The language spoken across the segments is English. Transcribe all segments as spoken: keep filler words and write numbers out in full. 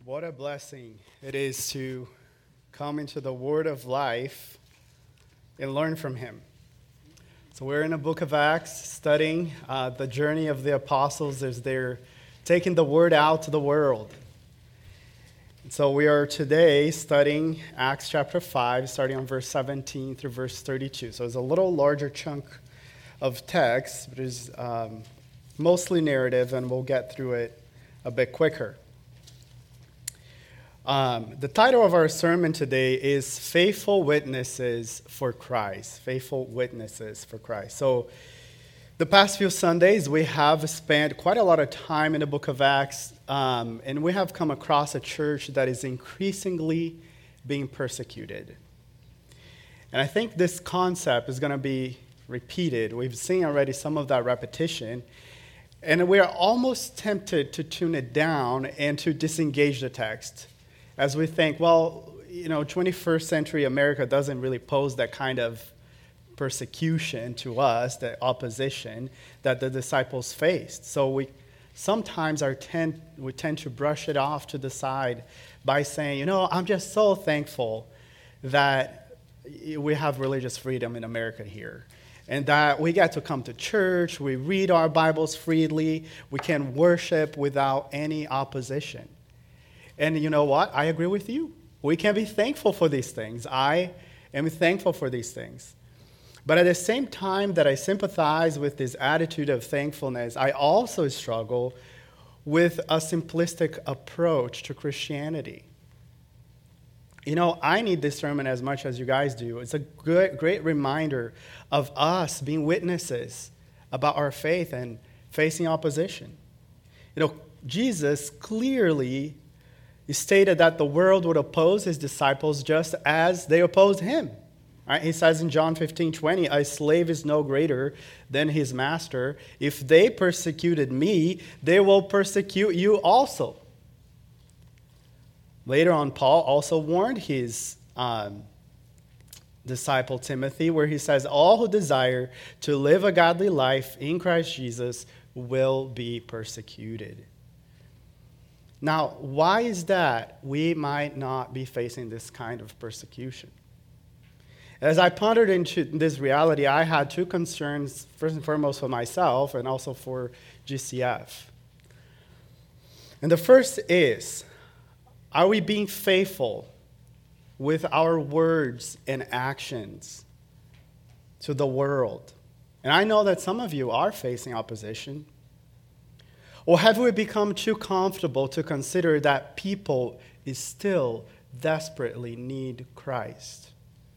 What a blessing it is to come into the Word of life and learn from Him. So we're in the book of Acts studying uh, the journey of the apostles as they're taking the Word out to the world. And so we are today studying Acts chapter five, starting on verse seventeen through verse thirty-two. So it's a little larger chunk of text, but it's um, mostly narrative, and we'll get through it a bit quicker. Um, the title of our sermon today is Faithful Witnesses for Christ. Faithful Witnesses for Christ. So the past few Sundays, we have spent quite a lot of time in the book of Acts, um, and we have come across a church that is increasingly being persecuted. And I think this concept is going to be repeated. We've seen already some of that repetition, and we are almost tempted to tune it down and to disengage the text, as we think, well, you know, twenty-first century America doesn't really pose that kind of persecution to us, the opposition that the disciples faced. So we sometimes are tend, we tend to brush it off to the side by saying, you know, I'm just so thankful that we have religious freedom in America here, and that we get to come to church, we read our Bibles freely, we can worship without any opposition. And you know what? I agree with you. We can be thankful for these things. I am thankful for these things. But at the same time that I sympathize with this attitude of thankfulness, I also struggle with a simplistic approach to Christianity. You know, I need this sermon as much as you guys do. It's a good, great reminder of us being witnesses about our faith and facing opposition. You know, Jesus clearly He stated that the world would oppose his disciples just as they opposed him. Right? He says in John fifteen twenty, a slave is no greater than his master. If they persecuted me, they will persecute you also. Later on, Paul also warned his um, disciple Timothy, where he says, all who desire to live a godly life in Christ Jesus will be persecuted. Now, why is that we might not be facing this kind of persecution? As I pondered into this reality, I had two concerns, first and foremost for myself and also for G C F. And the first is, are we being faithful with our words and actions to the world? And I know that some of you are facing opposition. Or have we become too comfortable to consider that people is still desperately need Christ?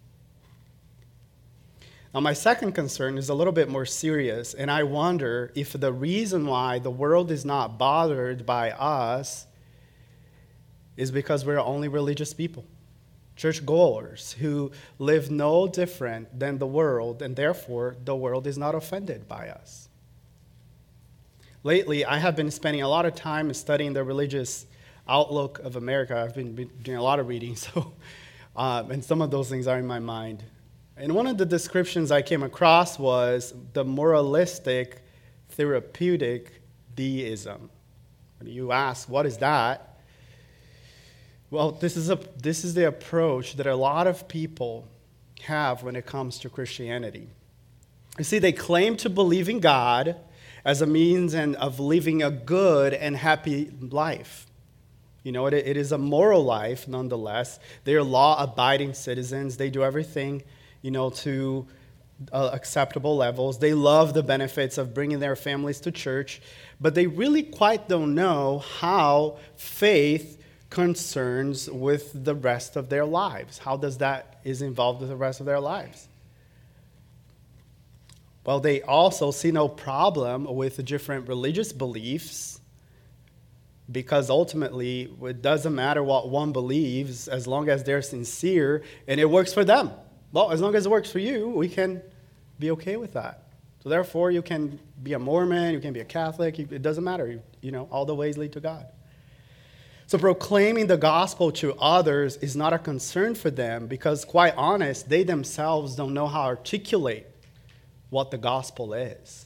Now, my second concern is a little bit more serious, and I wonder if the reason why the world is not bothered by us is because we're only religious people, churchgoers who live no different than the world, and therefore the world is not offended by us. Lately, I have been spending a lot of time studying the religious outlook of America. I've been doing a lot of reading, so um, and some of those things are in my mind. And one of the descriptions I came across was the moralistic, therapeutic deism. When you ask, what is that? Well, this is a this is the approach that a lot of people have when it comes to Christianity. You see, they claim to believe in God as a means and of living a good and happy life. You know, it, it is a moral life nonetheless. They are law-abiding citizens. They do everything, you know, to uh, acceptable levels. They love the benefits of bringing their families to church, but they really quite don't know how faith concerns with the rest of their lives. How does that is involved with the rest of their lives? Well, they also see no problem with different religious beliefs, because ultimately it doesn't matter what one believes as long as they're sincere and it works for them. Well, as long as it works for you, we can be okay with that. So therefore, you can be a Mormon, you can be a Catholic, it doesn't matter. You know, all the ways lead to God. So proclaiming the gospel to others is not a concern for them because, quite honest, they themselves don't know how to articulate what the gospel is.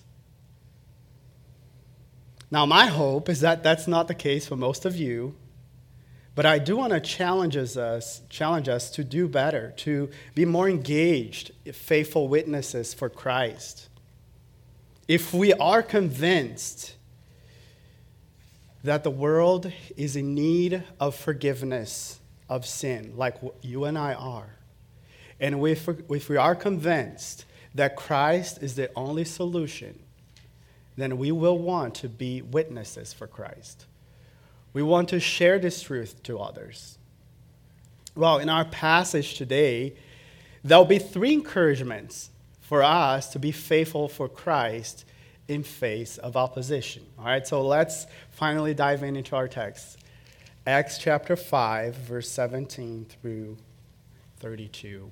Now, my hope is that that's not the case for most of you, But I do want to challenge us, challenge us to do better, to be more engaged, faithful witnesses for Christ. If we are convinced that the world is in need of forgiveness of sin, like you and I are, and if, if we are convinced that Christ is the only solution, then we will want to be witnesses for Christ. We want to share this truth to others. Well, in our passage today, there will be three encouragements for us to be faithful for Christ in face of opposition. All right, so let's finally dive in into our text. Acts chapter five, verse seventeen through thirty-two.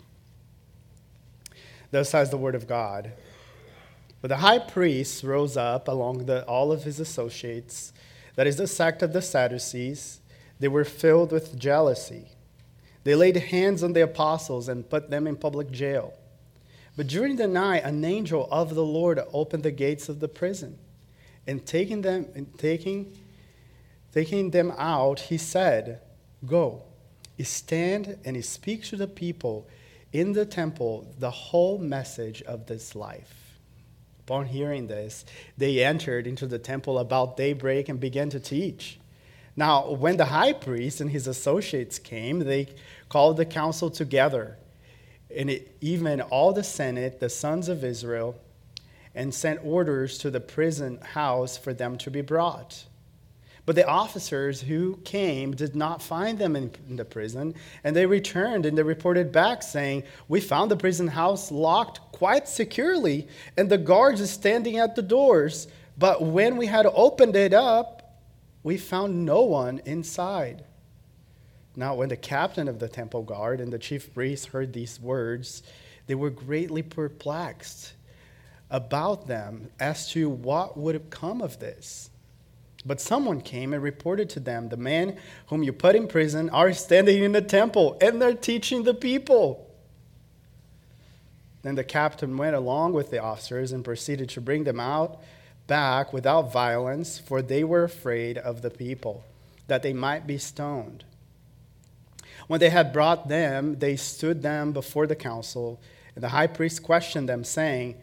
Thus says the word of God. But the high priest rose up along the, all of his associates, that is the sect of the Sadducees. They were filled with jealousy. They laid hands on the apostles and put them in public jail. But during the night, an angel of the Lord opened the gates of the prison, and taking them, and taking, taking them out, he said, "Go, stand and speak to the people in the temple the whole message of this life." Upon hearing this, they entered into the temple about daybreak and began to teach. Now, when the high priest and his associates came, they called the council together, and it, even all the Senate, the sons of Israel, and sent orders to the prison house for them to be brought. But the officers who came did not find them in, in the prison, and they returned and they reported back saying, "We found the prison house locked quite securely, and the guards standing at the doors. But when we had opened it up, we found no one inside." Now when the captain of the temple guard and the chief priests heard these words, they were greatly perplexed about them as to what would come of this. But someone came and reported to them, "The men whom you put in prison are standing in the temple, and they're teaching the people." Then the captain went along with the officers and proceeded to bring them out back without violence, for they were afraid of the people, that they might be stoned. When they had brought them, they stood them before the council, and the high priest questioned them, saying,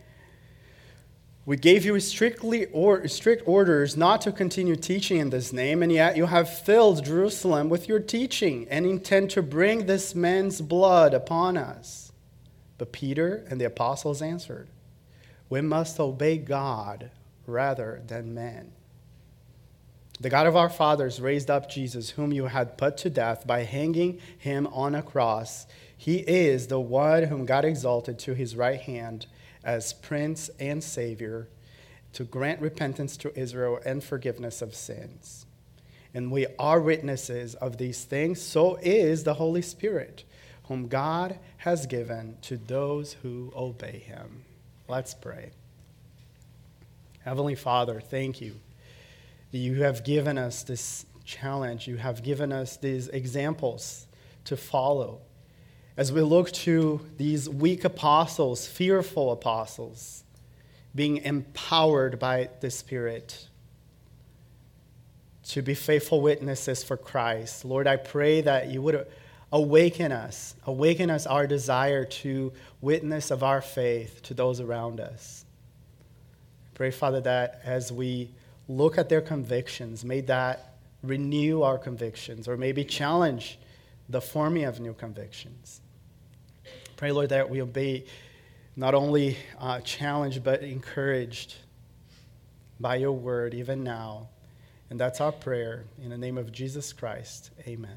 "We gave you strictly or strict orders not to continue teaching in this name, and yet you have filled Jerusalem with your teaching and intend to bring this man's blood upon us." But Peter and the apostles answered, "We must obey God rather than men. The God of our fathers raised up Jesus, whom you had put to death by hanging him on a cross. He is the one whom God exalted to his right hand as Prince and Savior, to grant repentance to Israel and forgiveness of sins. And we are witnesses of these things, so is the Holy Spirit, whom God has given to those who obey him." Let's pray. Heavenly Father, thank you that you have given us this challenge. You have given us these examples to follow as we look to these weak apostles, fearful apostles, being empowered by the Spirit to be faithful witnesses for Christ. Lord, I pray that you would awaken us, awaken us our desire to witness of our faith to those around us. Pray, Father, that as we look at their convictions, may that renew our convictions, or maybe challenge the forming of new convictions. Pray, Lord, that we'll be not only uh, challenged, but encouraged by your word even now. And that's our prayer. In the name of Jesus Christ, amen.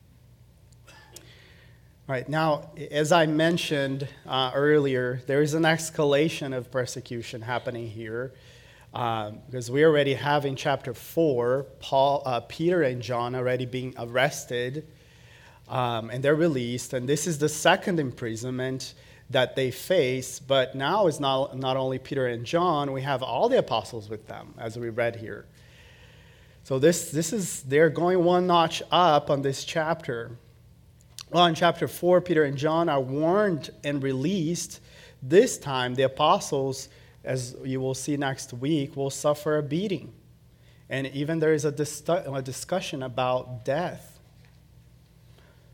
All right, now, as I mentioned uh, earlier, there is an escalation of persecution happening here. Um, because we already have in chapter four, Paul, uh, Peter and John already being arrested, um, and they're released. And this is the second imprisonment that they face. But now it's not, not only Peter and John, we have all the apostles with them, as we read here. So this, this is, they're going one notch up on this chapter. Well, in chapter four, Peter and John are warned and released. This time, the apostles, as you will see next week, will suffer a beating. And even there is a, dis- a discussion about death.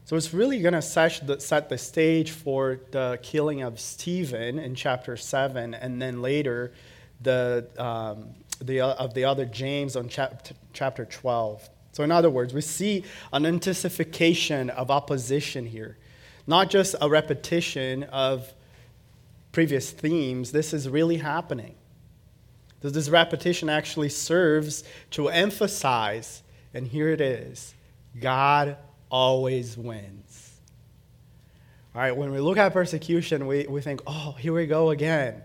So it's really going to set the, set the stage for the killing of Stephen in chapter seven, and then later the, um, the of the other James on chap- chapter twelve. So in other words, we see an intensification of opposition here, not just a repetition of previous themes. This is really happening. This repetition actually serves to emphasize, and here it is, God always wins. All right, when we look at persecution, we, we think, oh, here we go again.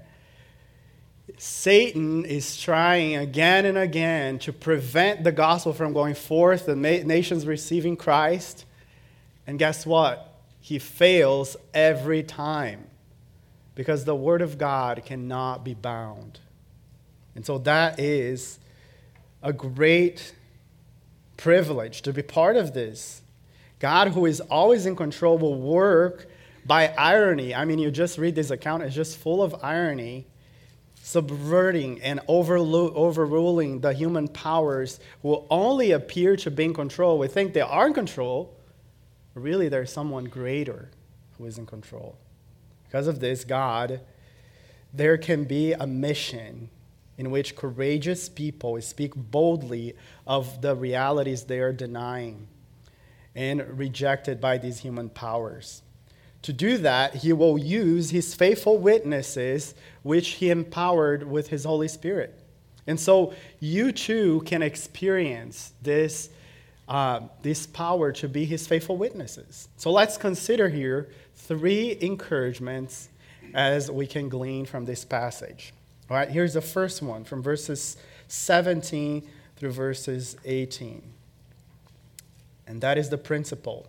Satan is trying again and again to prevent the gospel from going forth, the nations receiving Christ. And guess what? He fails every time because the word of God cannot be bound. And so that is a great privilege to be part of this. God, who is always in control, will work by irony. I mean, you just read this account, it's just full of irony, subverting and overlo- overruling the human powers who will only appear to be in control. We think they are in control, but really there's someone greater who is in control. Because of this, God, there can be a mission in which courageous people speak boldly of the realities they are denying and rejected by these human powers. To do that, he will use his faithful witnesses, which he empowered with his Holy Spirit. And so you too can experience this, uh, this power to be his faithful witnesses. So let's consider here three encouragements as we can glean from this passage. All right, here's the first one from verses seventeen through verses eighteen. And that is the principle.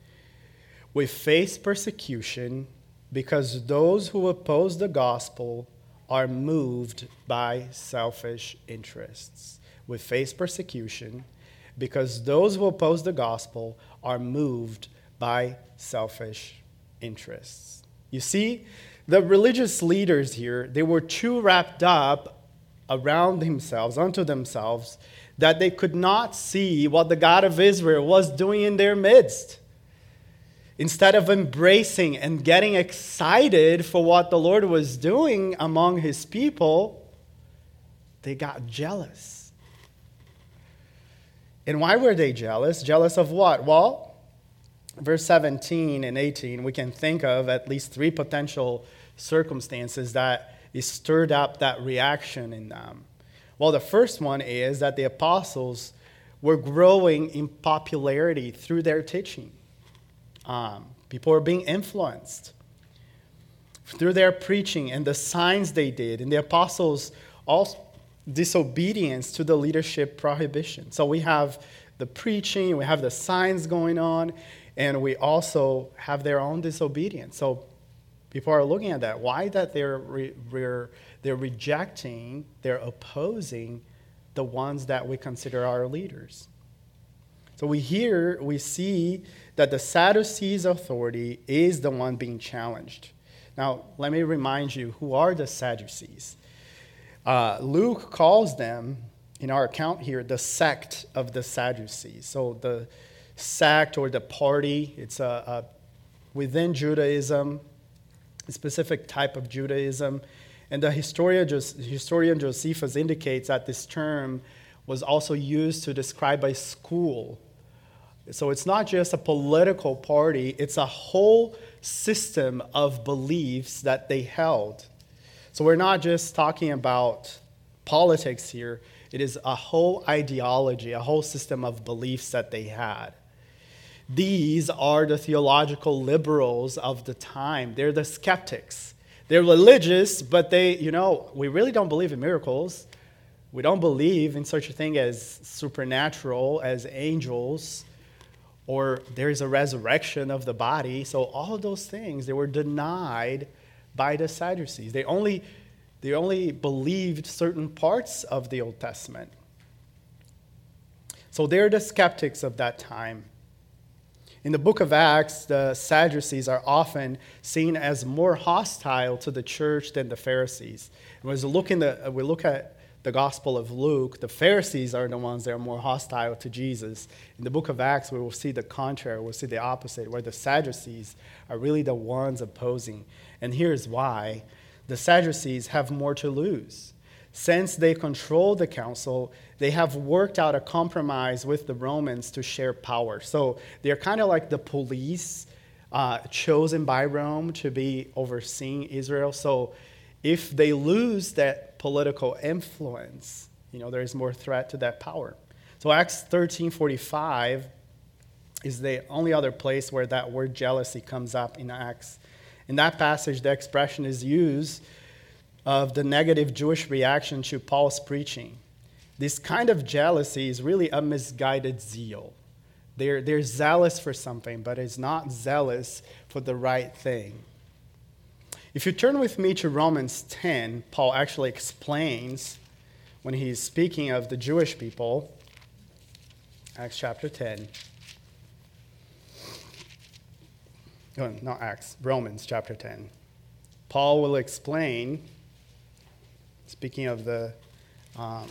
We face persecution because those who oppose the gospel are moved by selfish interests. We face persecution because those who oppose the gospel are moved by selfish interests. You see, the religious leaders here, they were too wrapped up around themselves, unto themselves, that they could not see what the God of Israel was doing in their midst. Instead of embracing and getting excited for what the Lord was doing among his people, they got jealous. And why were they jealous? Jealous of what? Well, verse seventeen and eighteen, we can think of at least three potential circumstances that stirred up that reaction in them. Well, the first one is that the apostles were growing in popularity through their teaching. Um, people were being influenced through their preaching and the signs they did, and the apostles' also disobedience to the leadership prohibition. So we have the preaching, we have the signs going on, and we also have their own disobedience. So people are looking at that. Why that they're re- re- they're rejecting, they're opposing the ones that we consider our leaders. So we hear, we see that the Sadducees' authority is the one being challenged. Now, let me remind you, who are the Sadducees? Uh, Luke calls them, in our account here, the sect of the Sadducees. So the sect or the party, it's a, a within Judaism, a specific type of Judaism. And the historian, historian Josephus indicates that this term was also used to describe a school. So it's not just a political party, it's a whole system of beliefs that they held. So we're not just talking about politics here, it is a whole ideology, a whole system of beliefs that they had. These are the theological liberals of the time. They're the skeptics. They're religious, but they, you know, we really don't believe in miracles. We don't believe in such a thing as supernatural, as angels, or there is a resurrection of the body. So all of those things, they were denied by the Sadducees. They only, they only believed certain parts of the Old Testament. So they're the skeptics of that time. In the book of Acts, the Sadducees are often seen as more hostile to the church than the Pharisees. And as we look, in the, we look at the Gospel of Luke, the Pharisees are the ones that are more hostile to Jesus. In the book of Acts, we will see the contrary. We'll see the opposite, where the Sadducees are really the ones opposing. And here's why. The Sadducees have more to lose. Since they control the council, they have worked out a compromise with the Romans to share power. So they're kind of like the police uh, chosen by Rome to be overseeing Israel. So if they lose that political influence, you know, there is more threat to that power. So Acts thirteen forty-five is the only other place where that word jealousy comes up in Acts. In that passage, the expression is used of the negative Jewish reaction to Paul's preaching. This kind of jealousy is really a misguided zeal. They're, they're zealous for something, but it's not zealous for the right thing. If you turn with me to Romans ten, Paul actually explains when he's speaking of the Jewish people, Acts chapter ten. Oh, not Acts, Romans chapter ten. Paul will explain, speaking of the um,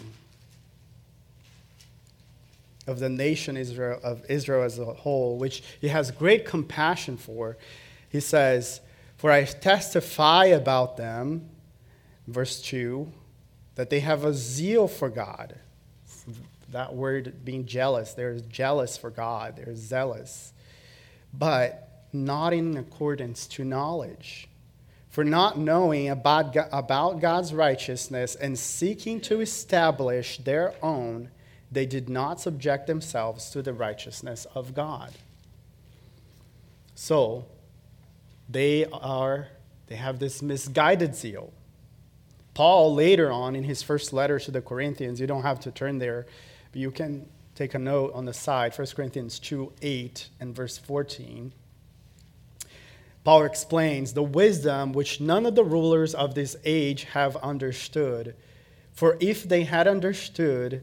of the nation Israel of Israel as a whole, which he has great compassion for. He says, "For I testify about them," verse two, "that they have a zeal for God." That word being jealous, they're jealous for God, they're zealous, but not in accordance to knowledge. For not knowing about, about God's righteousness and seeking to establish their own, they did not subject themselves to the righteousness of God. So, they are, they have this misguided zeal. Paul, later on in his first letter to the Corinthians, you don't have to turn there, but you can take a note on the side, First Corinthians two, eight and verse fourteen. Paul explains the wisdom which none of the rulers of this age have understood. For if they had understood,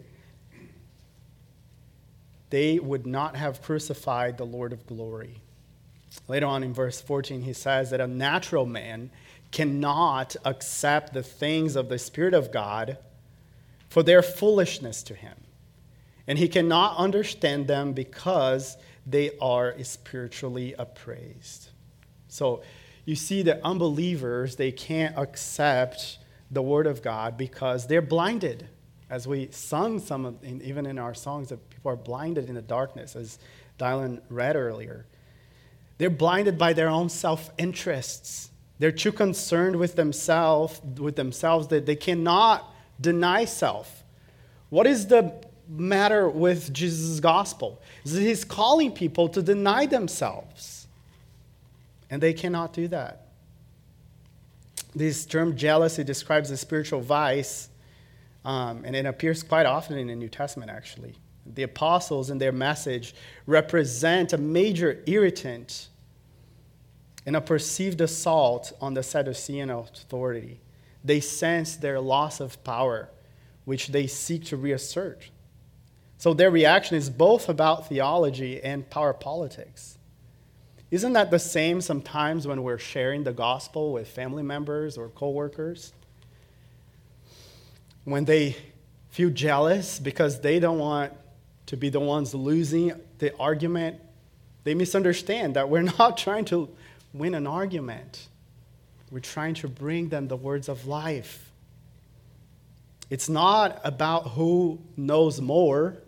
they would not have crucified the Lord of glory. Later on in verse fourteen, he says that a natural man cannot accept the things of the Spirit of God, for their foolishness to him. And he cannot understand them because they are spiritually appraised. So you see that unbelievers, they can't accept the Word of God because they're blinded. As we sung some of, even in our songs, that people are blinded in the darkness, as Dylan read earlier. They're blinded by their own self-interests. They're too concerned with themselves, with themselves that they cannot deny self. What is the matter with Jesus' gospel? Is that he's calling people to deny themselves. And they cannot do that. This term jealousy describes a spiritual vice, um, and it appears quite often in the New Testament, actually. The apostles in their message represent a major irritant and a perceived assault on the Sadducean authority. They sense their loss of power, which they seek to reassert. So their reaction is both about theology and power politics. Isn't that the same sometimes when we're sharing the gospel with family members or coworkers? When they feel jealous because they don't want to be the ones losing the argument, they misunderstand that we're not trying to win an argument. We're trying to bring them the words of life. It's not about who knows more.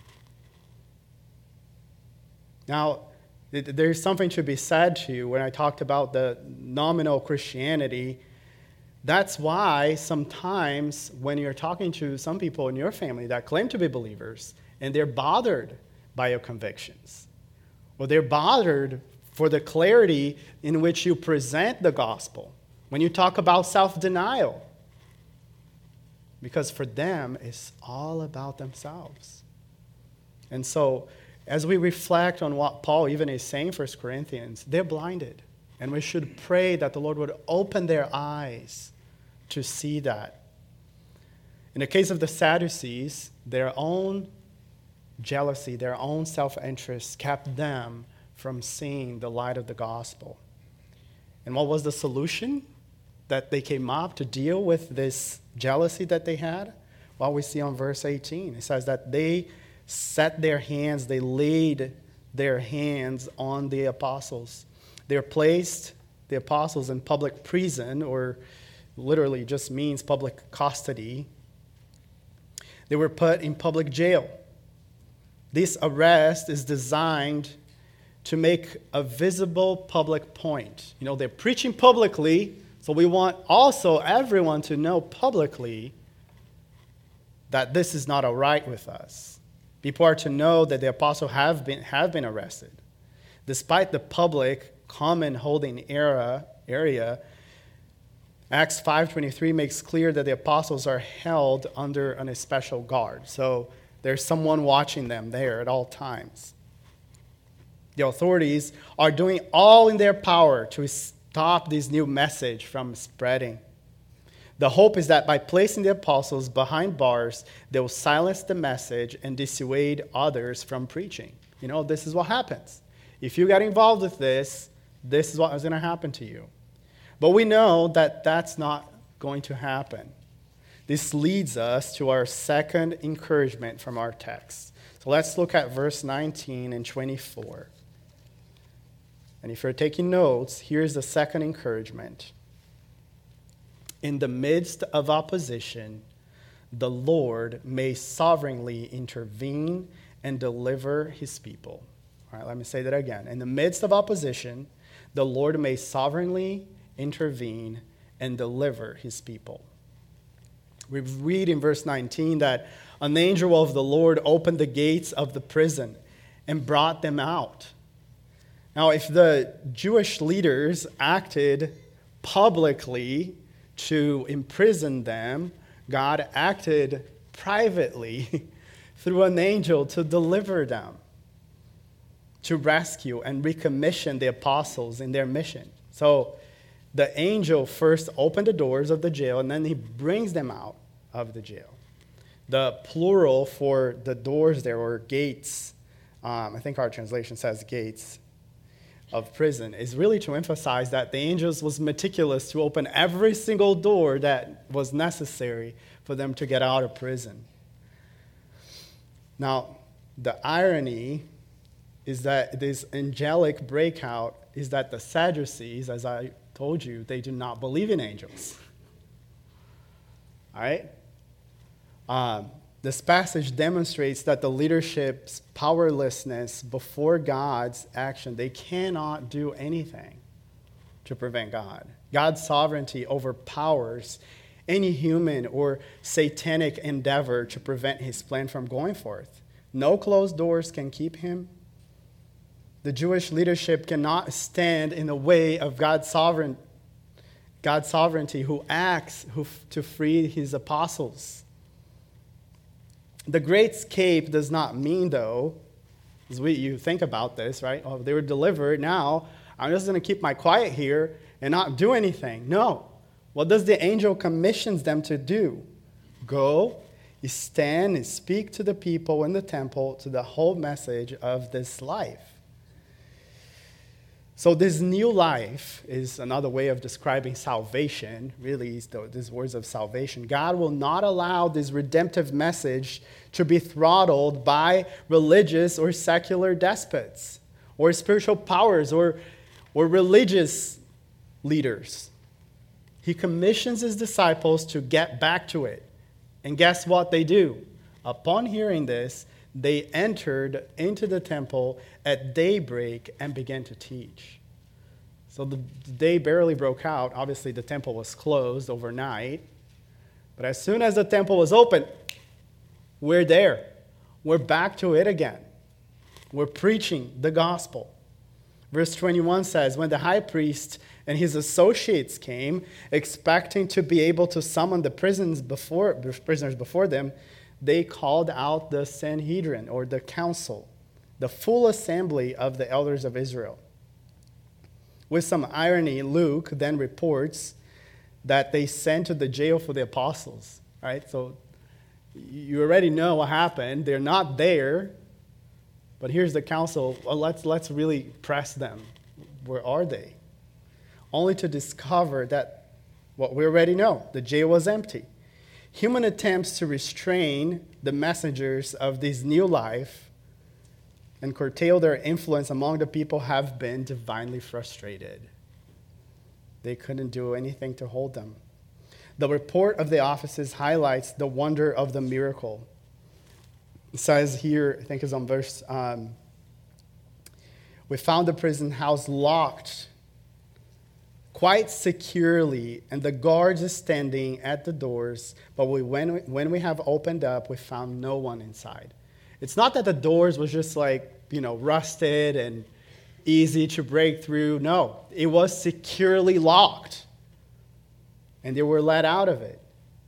Now, there's something to be said to you when I talked about the nominal Christianity. That's why sometimes when you're talking to some people in your family that claim to be believers and they're bothered by your convictions, or they're bothered for the clarity in which you present the gospel, when you talk about self-denial, because for them, it's all about themselves. And so, as we reflect on what Paul even is saying in First Corinthians, they're blinded. And we should pray that the Lord would open their eyes to see that. In the case of the Sadducees, their own jealousy, their own self-interest kept them from seeing the light of the gospel. And what was the solution that they came up to deal with this jealousy that they had? What we see on verse eighteen. It says that they set their hands, they laid their hands on the apostles. They placed the apostles in public prison, or literally just means public custody. They were put in public jail. This arrest is designed to make a visible public point. You know, they're preaching publicly, so we want also everyone to know publicly that this is not all right with us. People are to know that the apostles have been, have been arrested. Despite the public common holding era, area, Acts five twenty-three makes clear that the apostles are held under an special guard. So there's someone watching them there at all times. The authorities are doing all in their power to stop this new message from spreading. The hope is that by placing the apostles behind bars, they will silence the message and dissuade others from preaching. You know, this is what happens. If you get involved with this, this is what is going to happen to you. But we know that that's not going to happen. This leads us to our second encouragement from our text. So let's look at verse nineteen and twenty-four. And if you're taking notes, here's the second encouragement. In the midst of opposition, the Lord may sovereignly intervene and deliver his people. All right, let me say that again. In the midst of opposition, the Lord may sovereignly intervene and deliver his people. We read in verse nineteen that an angel of the Lord opened the gates of the prison and brought them out. Now, if the Jewish leaders acted publicly to imprison them, God acted privately through an angel to deliver them, to rescue and recommission the apostles in their mission. So the angel first opened the doors of the jail, and then he brings them out of the jail. The plural for the doors there, or gates, um, I think our translation says gates of prison, is really to emphasize that the angels was meticulous to open every single door that was necessary for them to get out of prison. Now, the irony is that this angelic breakout is that the Sadducees, as I told you, they do not believe in angels. All right? Um, this passage demonstrates that the leadership's powerlessness before God's action, they cannot do anything to prevent God. God's sovereignty overpowers any human or satanic endeavor to prevent his plan from going forth. No closed doors can keep him. The Jewish leadership cannot stand in the way of God's sovereign, God's sovereignty, who acts who, to free his apostles. The great escape does not mean, though, as we, you think about this, right? Oh, they were delivered. Now, I'm just going to keep my quiet here and not do anything. No. What does the angel commissions them to do? Go, stand and speak to the people in the temple, to the whole message of this life. So this new life is another way of describing salvation, really, these words of salvation. God will not allow this redemptive message to be throttled by religious or secular despots or spiritual powers or, or religious leaders. He commissions his disciples to get back to it. And guess what they do? Upon hearing this, they entered into the temple at daybreak and began to teach. So the day barely broke out. Obviously, the temple was closed overnight. But as soon as the temple was open, we're there. We're back to it again. We're preaching the gospel. Verse twenty-one says, when the high priest and his associates came, expecting to be able to summon the prisons before, prisoners before them, they called out the Sanhedrin, or the council, the full assembly of the elders of Israel. With some irony, Luke then reports that they sent to the jail for the apostles. Right? So you already know what happened. They're not there. But here's the council. Well, let's, let's really press them. Where are they? Only to discover that what we already know, the jail was empty. human attempts to restrain the messengers of this new life and curtail their influence among the people have been divinely frustrated. They couldn't do anything to hold them. The report of the offices highlights the wonder of the miracle. It says here, I think it's on verse, um, we found the prison house locked quite securely, and the guards are standing at the doors, but we, when, we, when we have opened up, we found no one inside. It's not that the doors was just like, you know, rusted and easy to break through. No, it was securely locked, and they were let out of it.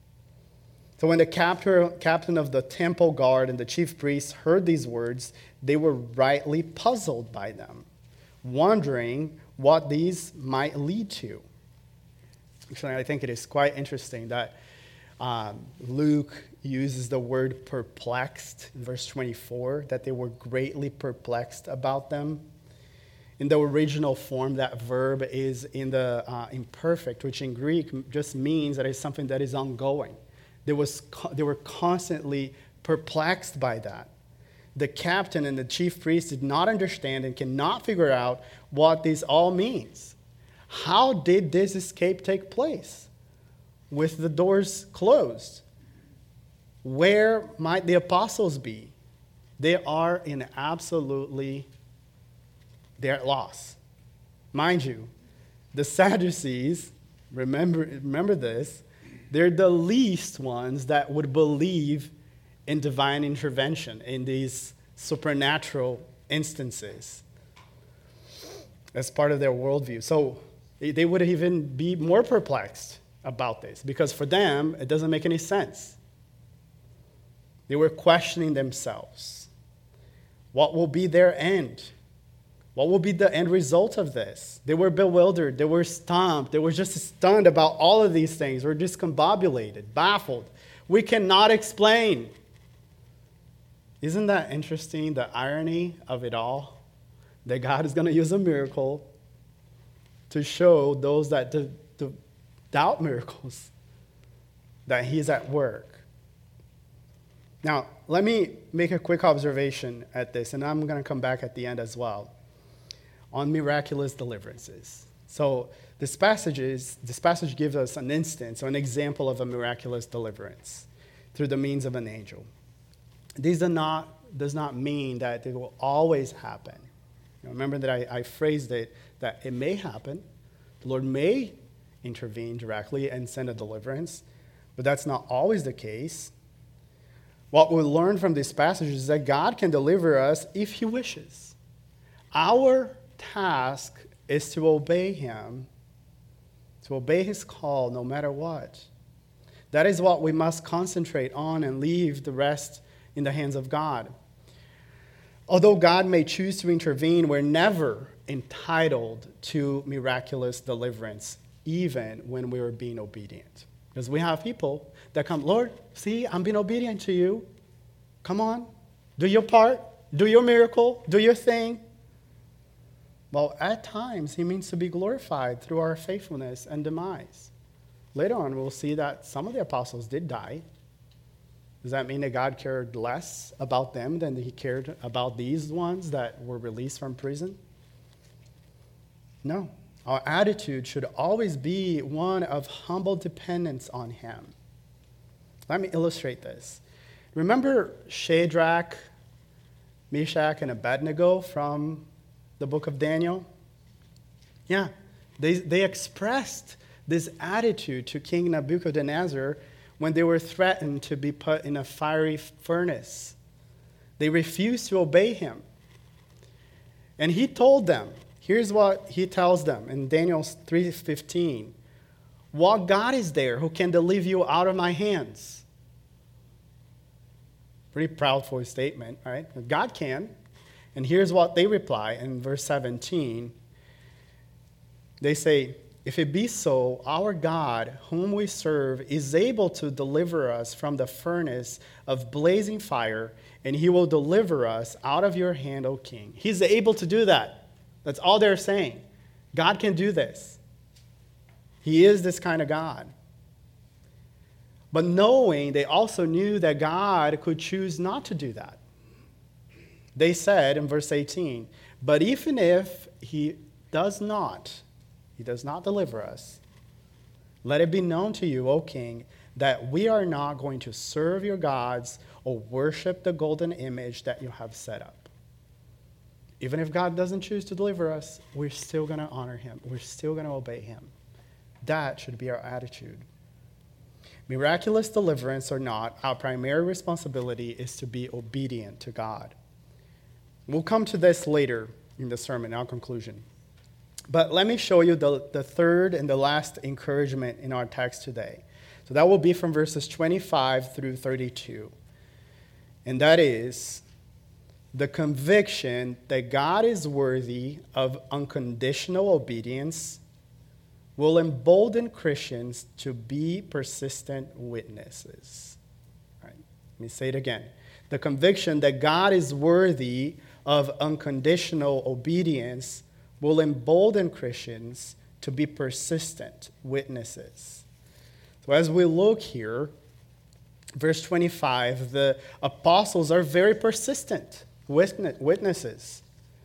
So when the captain of the temple guard and the chief priests heard these words, they were rightly puzzled by them, wondering what these might lead to. Actually, I think it is quite interesting that um, Luke uses the word perplexed in verse twenty-four, that they were greatly perplexed about them. In the original form, that verb is in the uh, imperfect, which in Greek just means that it's something that is ongoing. They, was, they were constantly perplexed by that. The captain and the chief priest did not understand and cannot figure out what this all means. How did this escape take place with the doors closed? Where might the apostles be? They are in absolutely their loss. Mind you, the Sadducees, remember, remember this, they're the least ones that would believe in divine intervention in these supernatural instances as part of their worldview. So they would even be more perplexed about this, because for them, it doesn't make any sense. They were questioning themselves. What will be their end? What will be the end result of this? They were bewildered. They were stumped. They were just stunned about all of these things. They were discombobulated, baffled. We cannot explain. Isn't that interesting, the irony of it all? That God is going to use a miracle to show those that d- d- doubt miracles that He's at work. Now, let me make a quick observation at this, and I'm going to come back at the end as well, on miraculous deliverances. So this passage, is, this passage gives us an instance or an example of a miraculous deliverance through the means of an angel. This does not, does not mean that it will always happen. You know, remember that I, I phrased it that it may happen. The Lord may intervene directly and send a deliverance, but that's not always the case. What we learn from this passage is that God can deliver us if He wishes. Our task is to obey Him, to obey His call no matter what. That is what we must concentrate on and leave the rest in the hands of God. Although God may choose to intervene, we're never entitled to miraculous deliverance, even when we are being obedient. Because we have people that come, Lord, see, I'm being obedient to you. Come on, do your part, do your miracle, do your thing. Well, at times, He means to be glorified through our faithfulness and demise. Later on, we'll see that some of the apostles did die. Does that mean that God cared less about them than He cared about these ones that were released from prison? No. Our attitude should always be one of humble dependence on Him. Let me illustrate this. Remember Shadrach, Meshach, and Abednego from the book of Daniel? Yeah, they, they expressed this attitude to King Nebuchadnezzar when they were threatened to be put in a fiery furnace. They refused to obey him. And he told them, here's what he tells them in Daniel three fifteen. What God is there who can deliver you out of my hands? Pretty proudful statement, right? God can. And here's what they reply in verse seventeen. They say, if it be so, our God, whom we serve, is able to deliver us from the furnace of blazing fire, and He will deliver us out of your hand, O king. He's able to do that. That's all they're saying. God can do this. He is this kind of God. But knowing, they also knew that God could choose not to do that. They said in verse eighteen, but even if he does not, he does not deliver us, let it be known to you, O king, that we are not going to serve your gods or worship the golden image that you have set up. Even if God doesn't choose to deliver us, we're still going to honor him. We're still going to obey him. That should be our attitude. Miraculous deliverance or not, our primary responsibility is to be obedient to God. We'll come to this later in the sermon, our conclusion. But let me show you the, the third and the last encouragement in our text today. So that will be from verses twenty-five through thirty-two. And that is the conviction that God is worthy of unconditional obedience will embolden Christians to be persistent witnesses. All right, let me say it again. The conviction that God is worthy of unconditional obedience will embolden Christians to be persistent witnesses. So as we look here, verse twenty-five, the apostles are very persistent witnesses.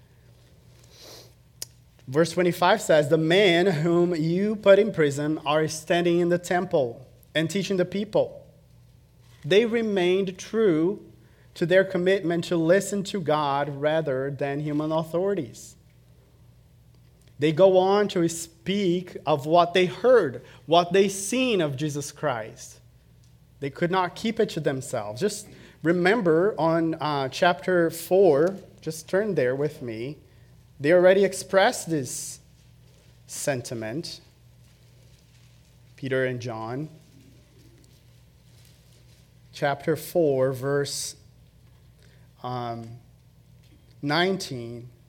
Verse twenty-five says, the men whom you put in prison are standing in the temple and teaching the people. They remained true to their commitment to listen to God rather than human authorities. They go on to speak of what they heard, what they seen of Jesus Christ. They could not keep it to themselves. Just remember on uh, chapter four, just turn there with me. They already expressed this sentiment, Peter and John. Chapter four, verse um, nineteen.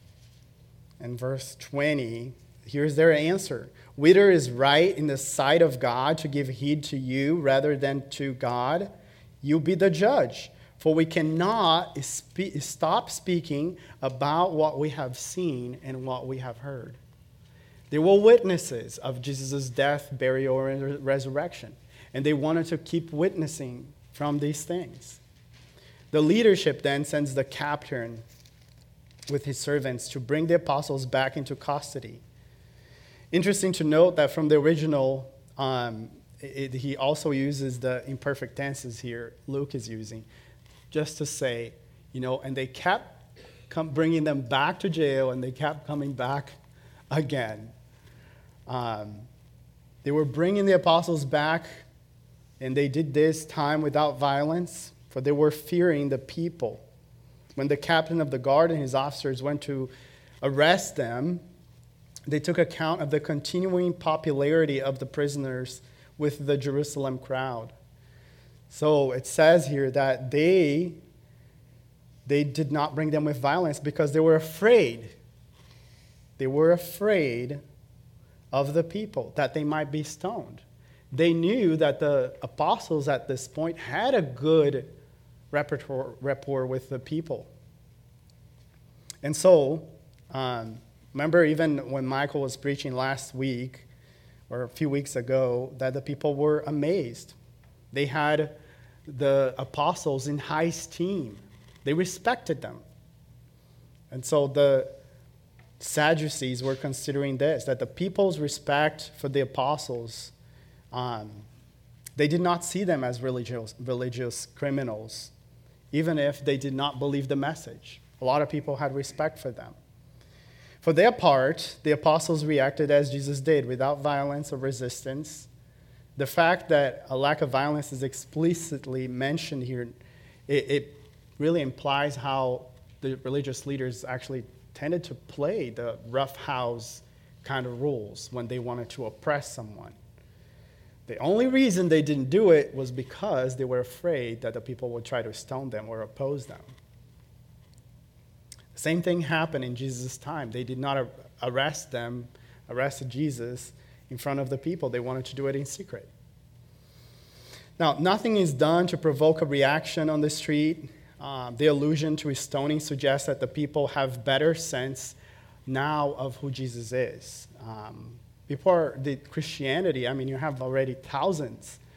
And verse twenty, here's their answer. Whether it is right in the sight of God to give heed to you rather than to God, you be the judge. For we cannot spe- stop speaking about what we have seen and what we have heard. They were witnesses of Jesus' death, burial, and resurrection. And they wanted to keep witnessing from these things. The leadership then sends the captain with his servants to bring the apostles back into custody. Interesting to note that from the original, um, it, he also uses the imperfect tenses here Luke is using, just to say, you know, and they kept come bringing them back to jail, and they kept coming back again. Um, they were bringing the apostles back, and they did this time without violence, for they were fearing the people. When the captain of the guard and his officers went to arrest them, they took account of the continuing popularity of the prisoners with the Jerusalem crowd. So it says here that they, they did not bring them with violence because they were afraid. They were afraid of the people, that they might be stoned. They knew that the apostles at this point had a good rapport, rapport with the people. And so, um, remember even when Michael was preaching last week, or a few weeks ago, that the people were amazed. They had the apostles in high esteem. They respected them. And so the Sadducees were considering this, that the people's respect for the apostles, um, they did not see them as religious, religious criminals, even if they did not believe the message. A lot of people had respect for them. For their part, the apostles reacted as Jesus did, without violence or resistance. The fact that a lack of violence is explicitly mentioned here, it, it really implies how the religious leaders actually tended to play the roughhouse kind of rules when they wanted to oppress someone. The only reason they didn't do it was because they were afraid that the people would try to stone them or oppose them. The same thing happened in Jesus' time. They did not arrest them, arrested Jesus in front of the people. They wanted to do it in secret. Now, nothing is done to provoke a reaction on the street. Uh, the allusion to stoning suggests that the people have better sense now of who Jesus is. Um, before the Christianity, I mean, you have already thousands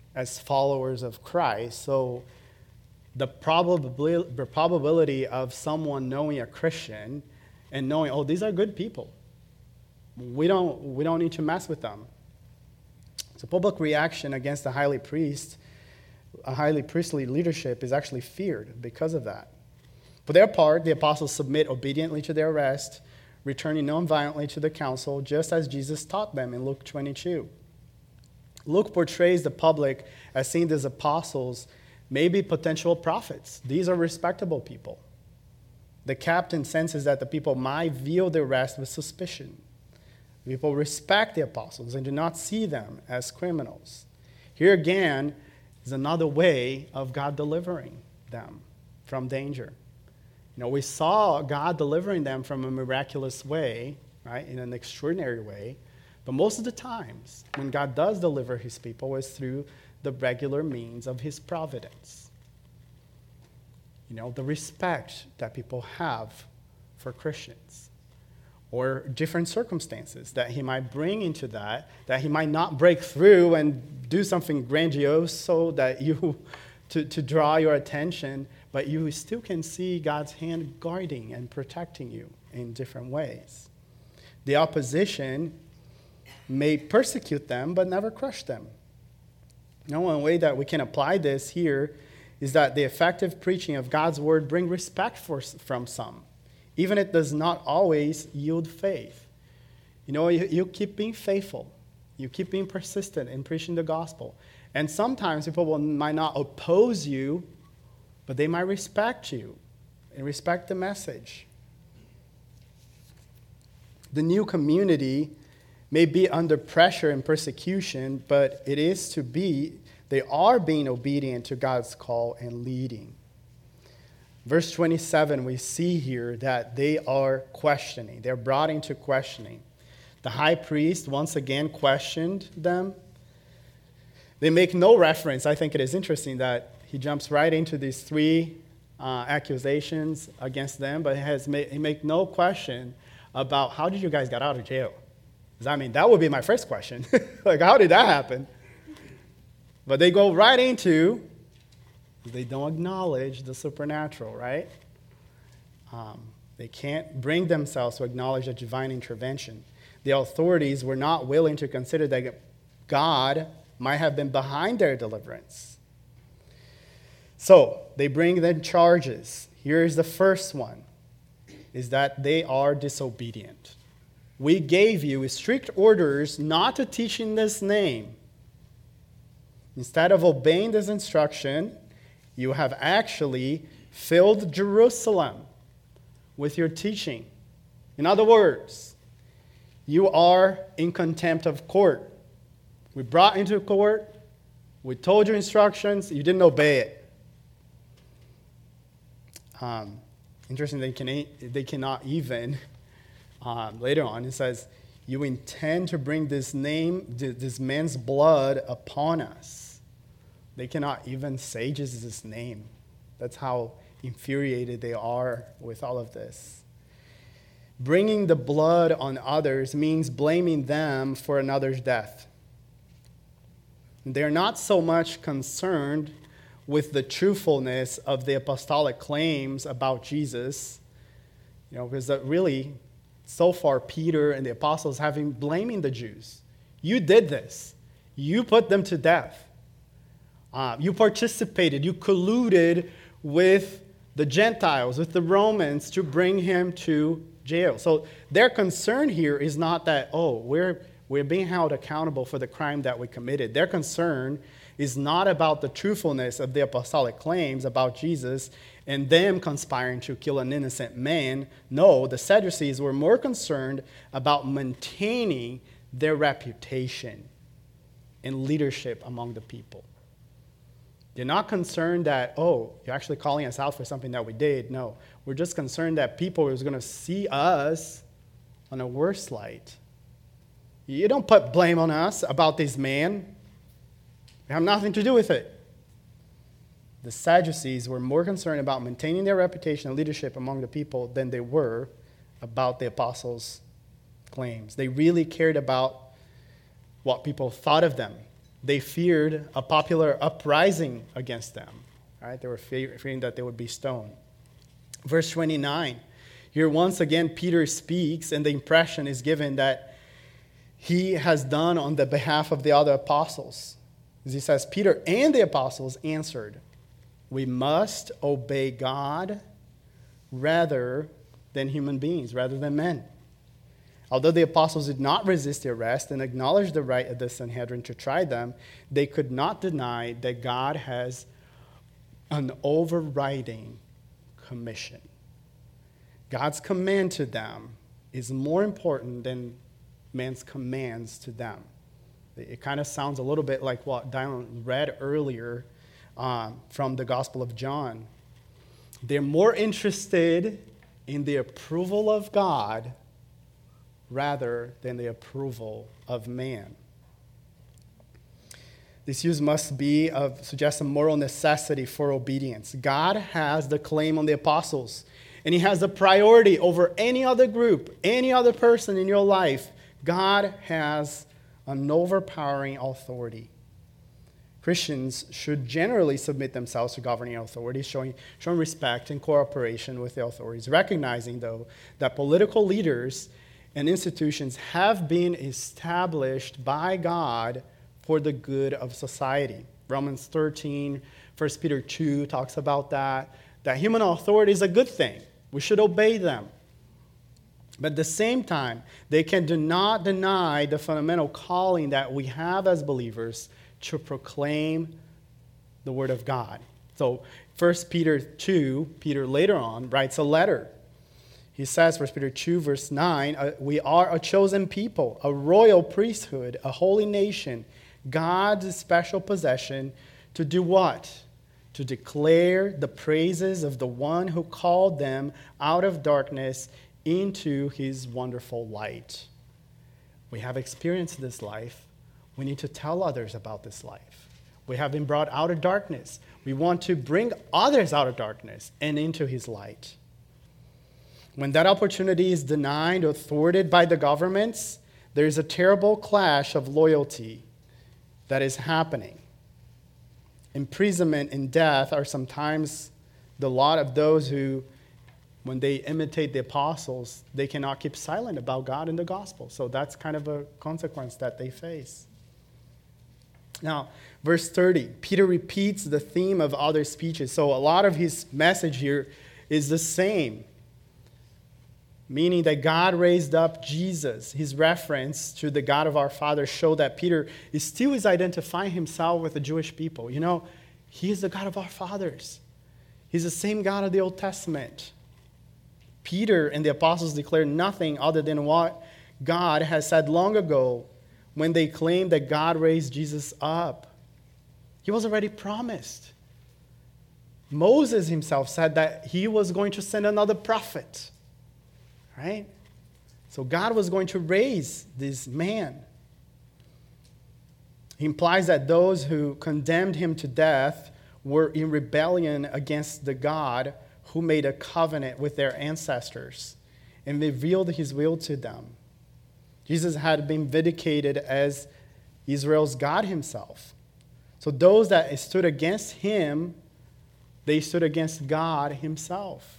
as followers of Christ. So the probability, the probability of someone knowing a Christian and knowing, oh, these are good people. We don't, we don't need to mess with them. So public reaction against the highly priest, a highly priestly leadership is actually feared because of that. For their part, the apostles submit obediently to their arrest, returning nonviolently to the council, just as Jesus taught them in Luke twenty-two. Luke portrays the public as seeing these apostles maybe potential prophets. These are respectable people. The captain senses that the people might view the arrest with suspicion. People respect the apostles and do not see them as criminals. Here again is another way of God delivering them from danger. You know, we saw God delivering them from a miraculous way, right, in an extraordinary way. But most of the times, when God does deliver his people, is through the regular means of his providence. You know, the respect that people have for Christians, or different circumstances that he might bring into that, that he might not break through and do something grandiose so that you, to, to draw your attention, but you still can see God's hand guarding and protecting you in different ways. The opposition may persecute them, but never crush them. Now, one way that we can apply this here is that the effective preaching of God's word bring respect for, from some, even if it does not always yield faith. You know, you, you keep being faithful. You keep being persistent in preaching the gospel. And sometimes people will, might not oppose you, but they might respect you and respect the message. The new community may be under pressure and persecution, but it is to be, they are being obedient to God's call and leading. Verse twenty-seven, we see here that they are questioning. They're brought into questioning. The high priest once again questioned them. They make no reference. I think it is interesting that he jumps right into these three uh, accusations against them, but he, has made, he make no question about how did you guys get out of jail? I mean, that would be my first question. Like, how did that happen? But they go right into, they don't acknowledge the supernatural, right? Um, they can't bring themselves to acknowledge a divine intervention. The authorities were not willing to consider that God might have been behind their deliverance. So they bring them charges. Here's the first one, is that they are disobedient. We gave you strict orders not to teach in this name. Instead of obeying this instruction, you have actually filled Jerusalem with your teaching. In other words, you are in contempt of court. We brought into court, we told you instructions, you didn't obey it. Um, interesting, they, can, they cannot even... Um, later on, it says, you intend to bring this name, this man's blood upon us. They cannot even say Jesus' name. That's how infuriated they are with all of this. Bringing the blood on others means blaming them for another's death. They're not so much concerned with the truthfulness of the apostolic claims about Jesus, you know, because that really... So far, Peter and the apostles have been blaming the Jews. You did this. You put them to death. Uh, you participated. You colluded with the Gentiles, with the Romans, to bring him to jail. So their concern here is not that, oh, we're, we're being held accountable for the crime that we committed. Their concern is not about the truthfulness of the apostolic claims about Jesus and them conspiring to kill an innocent man. No, the Sadducees were more concerned about maintaining their reputation and leadership among the people. They're not concerned that, oh, you're actually calling us out for something that we did. No, we're just concerned that people are going to see us on a worse light. You don't put blame on us about this man. We have nothing to do with it. The Sadducees were more concerned about maintaining their reputation and leadership among the people than they were about the apostles' claims. They really cared about what people thought of them They feared a popular uprising against them. Right? They were fearing that they would be stoned. Verse twenty-nine, here once again Peter speaks, and the impression is given that he has done on the behalf of the other apostles. As he says, Peter and the apostles answered, "We must obey God rather than human beings, rather than men." Although the apostles did not resist the arrest and acknowledge the right of the Sanhedrin to try them, they could not deny that God has an overriding commission. God's command to them is more important than man's commands to them. It kind of sounds a little bit like what Dylan read earlier um, from the Gospel of John. They're more interested in the approval of God rather than the approval of man. This use must be of suggest a moral necessity for obedience. God has the claim on the apostles, and he has the priority over any other group, any other person in your life. God has an overpowering authority. Christians should generally submit themselves to governing authorities, showing, showing respect and cooperation with the authorities, recognizing, though, that political leaders and institutions have been established by God for the good of society. Romans thirteen, First Peter two talks about that, that human authority is a good thing. We should obey them. But at the same time, they can do not deny the fundamental calling that we have as believers to proclaim the word of God. So First Peter two, Peter later on writes a letter. He says, First Peter two, verse nine, we are a chosen people, a royal priesthood, a holy nation, God's special possession, to do what? To declare the praises of the one who called them out of darkness into his wonderful light. We have experienced this life. We need to tell others about this life. We have been brought out of darkness. We want to bring others out of darkness and into his light. When that opportunity is denied or thwarted by the governments, there is a terrible clash of loyalty that is happening. Imprisonment and death are sometimes the lot of those who, when they imitate the apostles, they cannot keep silent about God and the gospel. So that's kind of a consequence that they face. Now, verse thirty, Peter repeats the theme of other speeches. So a lot of his message here is the same, meaning that God raised up Jesus. His reference to the God of our fathers show that Peter is still is identifying himself with the Jewish people. You know, he is the God of our fathers. He's the same God of the Old Testament. Peter and the apostles declare nothing other than what God has said long ago when they claimed that God raised Jesus up. He was already promised. Moses himself said that he was going to send another prophet. Right? So God was going to raise this man. He implies that those who condemned him to death were in rebellion against the God who made a covenant with their ancestors and revealed his will to them. Jesus had been vindicated as Israel's God himself. So those that stood against him, they stood against God himself.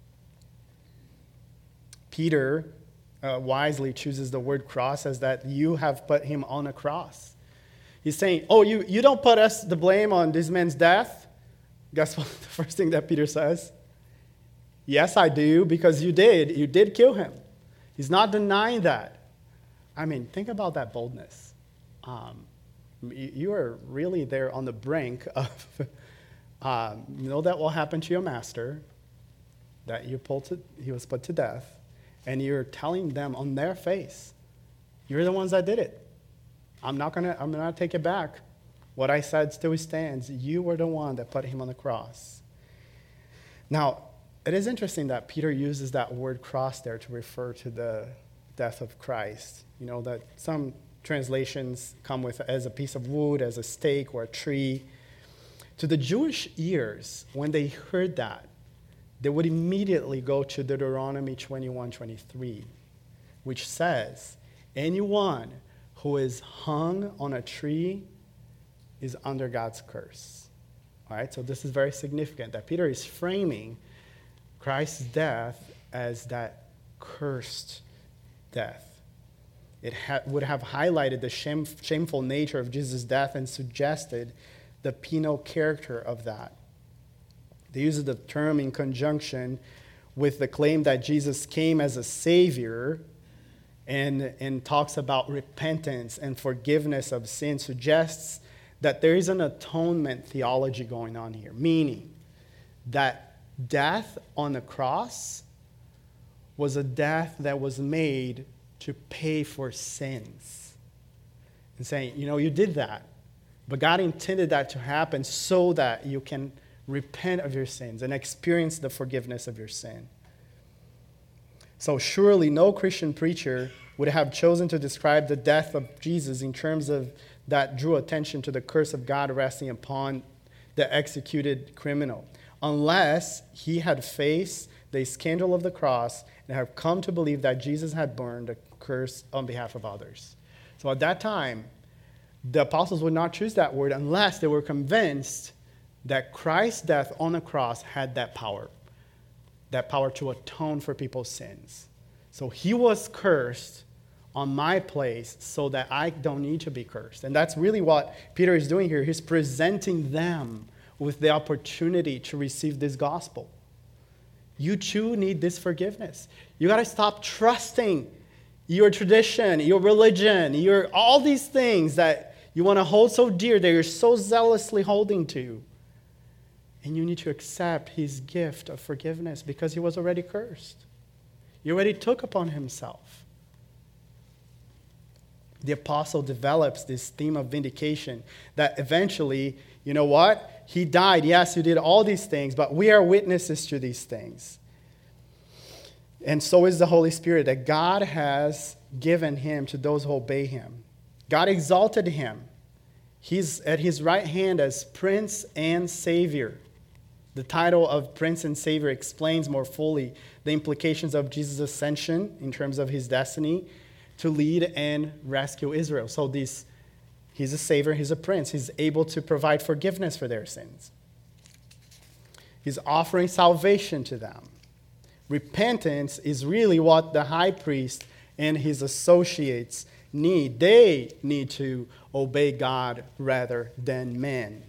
Peter uh, wisely chooses the word cross as that you have put him on a cross. He's saying, oh, you, you don't put us the blame on this man's death? Guess what? The first thing that Peter says? Yes, I do, because you did. You did kill him. He's not denying that. I mean, think about that boldness. Um, you, you are really there on the brink of, um, you know that will happen to your master, that you pulled to, he was put to death. And you're telling them on their face, you're the ones that did it. I'm not gonna, I'm gonna take it back. What I said still stands. You were the one that put him on the cross. Now, it is interesting that Peter uses that word cross there to refer to the death of Christ. You know, that some translations come with as a piece of wood, as a stake or a tree. To the Jewish ears, when they heard that, they would immediately go to Deuteronomy twenty-one twenty-three, which says, anyone who is hung on a tree is under God's curse. All right, so this is very significant that Peter is framing Christ's death as that cursed death. It ha- would have highlighted the shame- shameful nature of Jesus' death and suggested the penal character of that. They use the term in conjunction with the claim that Jesus came as a savior and, and talks about repentance and forgiveness of sin, suggests that there is an atonement theology going on here, meaning that death on the cross was a death that was made to pay for sins. And saying, you know, you did that, but God intended that to happen so that you can repent of your sins and experience the forgiveness of your sin. So surely no Christian preacher would have chosen to describe the death of Jesus in terms of that drew attention to the curse of God resting upon the executed criminal, unless he had faced the scandal of the cross and have come to believe that Jesus had borne the curse on behalf of others. So at that time, the apostles would not choose that word unless they were convinced that Christ's death on the cross had that power, that power to atone for people's sins. So he was cursed on my place so that I don't need to be cursed. And that's really what Peter is doing here. He's presenting them with the opportunity to receive this gospel. You too need this forgiveness. You got to stop trusting your tradition, your religion, your all these things that you want to hold so dear, that you're so zealously holding to. And you need to accept his gift of forgiveness because he was already cursed. He already took upon himself. The apostle develops this theme of vindication that eventually, you know what? He died. Yes, he did all these things, but we are witnesses to these things. And so is the Holy Spirit that God has given him to those who obey him. God exalted him. He's at his right hand as Prince and Savior. The title of Prince and Savior explains more fully the implications of Jesus' ascension in terms of his destiny to lead and rescue Israel. So this, he's a Savior, he's a Prince. He's able to provide forgiveness for their sins. He's offering salvation to them. Repentance is really what the high priest and his associates need. They need to obey God rather than men.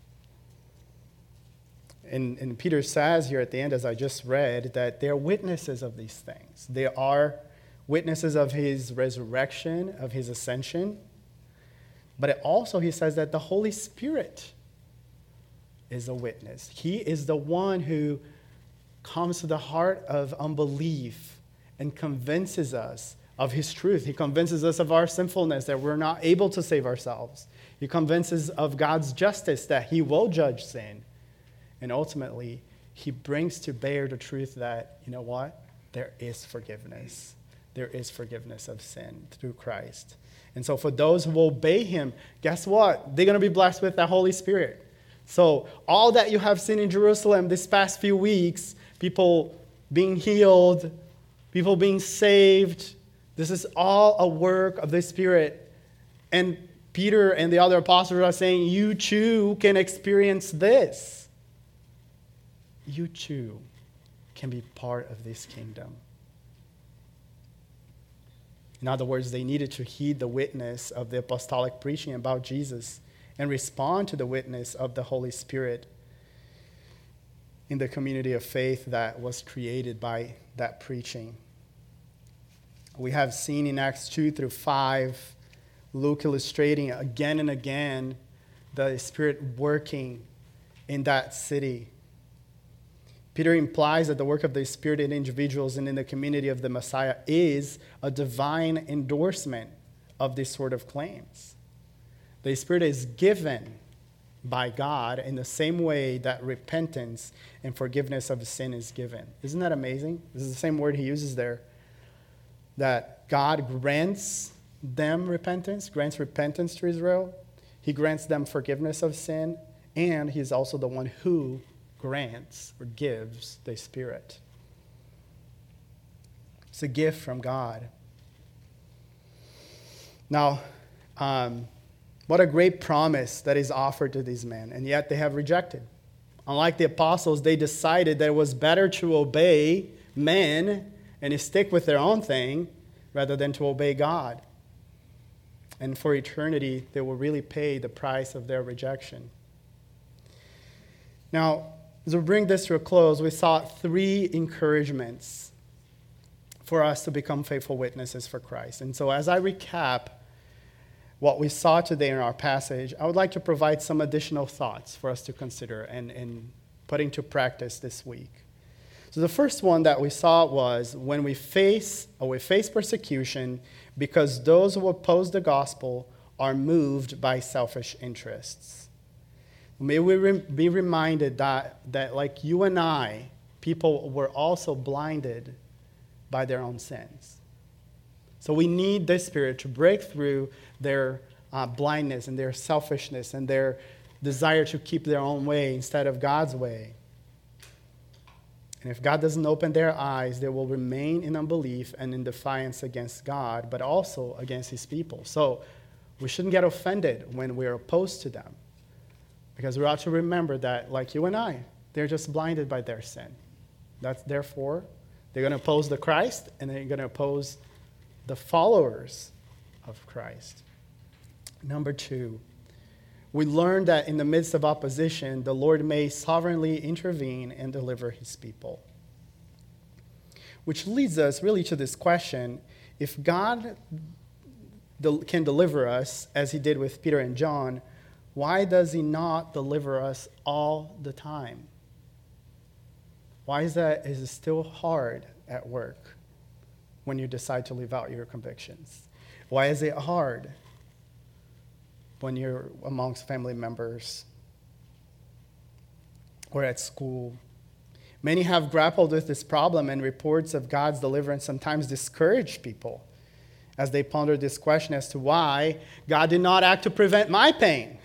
And, and Peter says here at the end, as I just read, that they're witnesses of these things. They are witnesses of his resurrection, of his ascension. But it also, he says that the Holy Spirit is a witness. He is the one who comes to the heart of unbelief and convinces us of his truth. He convinces us of our sinfulness, that we're not able to save ourselves. He convinces of God's justice, that he will judge sin. And ultimately, he brings to bear the truth that, you know what? There is forgiveness. There is forgiveness of sin through Christ. And so for those who obey him, guess what? They're going to be blessed with the Holy Spirit. So all that you have seen in Jerusalem this past few weeks, people being healed, people being saved, this is all a work of the Spirit. And Peter and the other apostles are saying, you too can experience this. You too can be part of this kingdom. In other words, they needed to heed the witness of the apostolic preaching about Jesus and respond to the witness of the Holy Spirit in the community of faith that was created by that preaching. We have seen in Acts two through five, Luke illustrating again and again the Spirit working in that city. Peter implies that the work of the Spirit in individuals and in the community of the Messiah is a divine endorsement of this sort of claims. The Spirit is given by God in the same way that repentance and forgiveness of sin is given. Isn't that amazing? This is the same word he uses there. That God grants them repentance, grants repentance to Israel. He grants them forgiveness of sin, and he's also the one who grants or gives the Spirit. It's a gift from God. Now, um, What a great promise that is offered to these men, and yet they have rejected. Unlike the apostles, they decided that it was better to obey men and stick with their own thing rather than to obey God. And for eternity, they will really pay the price of their rejection. Now, as we bring this to a close, we saw three encouragements for us to become faithful witnesses for Christ. And so as I recap what we saw today in our passage, I would like to provide some additional thoughts for us to consider and, and put into practice this week. So the first one that we saw was when we face or we face persecution because those who oppose the gospel are moved by selfish interests. May we re- be reminded that, that like you and I, people were also blinded by their own sins. So we need this Spirit to break through their uh, blindness and their selfishness and their desire to keep their own way instead of God's way. And if God doesn't open their eyes, they will remain in unbelief and in defiance against God, but also against his people. So we shouldn't get offended when we're opposed to them, because we ought to remember that, like you and I, they're just blinded by their sin. That's therefore, they're going to oppose the Christ, and they're going to oppose the followers of Christ. Number two, we learn that in the midst of opposition, the Lord may sovereignly intervene and deliver his people. Which leads us really to this question: if God can deliver us, as he did with Peter and John, why does he not deliver us all the time? Why is that? Is it still hard at work when you decide to live out your convictions? Why is it hard when you're amongst family members or at school? Many have grappled with this problem, and reports of God's deliverance sometimes discourage people as they ponder this question as to why God did not act to prevent my pain.